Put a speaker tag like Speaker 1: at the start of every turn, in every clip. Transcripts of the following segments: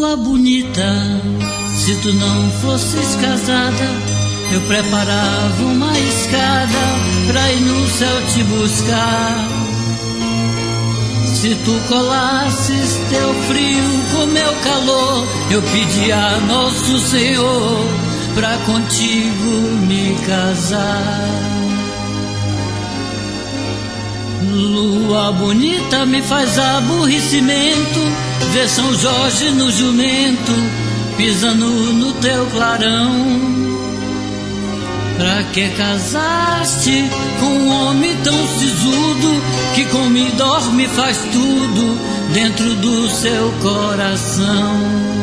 Speaker 1: Lua bonita, se tu não fosses casada, eu preparava uma escada pra ir no céu te buscar. Se tu colasses teu frio com meu calor, eu pedia a Nosso Senhor pra contigo me casar. Lua bonita me faz aborrecimento ver São Jorge no jumento pisando no teu clarão. Pra que casaste com um homem tão sisudo que come e dorme e faz tudo dentro do seu coração?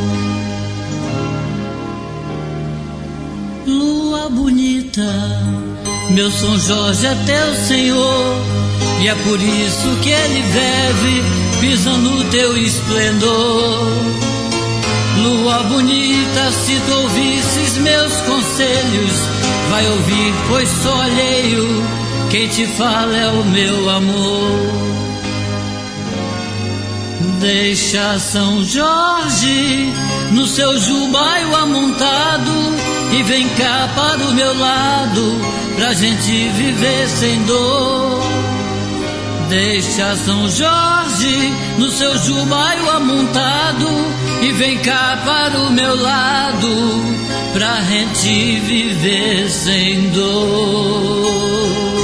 Speaker 1: Lua bonita, meu São Jorge é teu Senhor, e é por isso que ele vive pisando no teu esplendor. Lua bonita, se tu ouvisses meus conselhos, vai ouvir, pois sou alheio, quem te fala é o meu amor. Deixa São Jorge no seu jubaio amontado e vem cá para o meu lado, pra gente viver sem dor. Deixa São Jorge no seu jubaio amontado e vem cá para o meu lado, pra gente viver sem dor.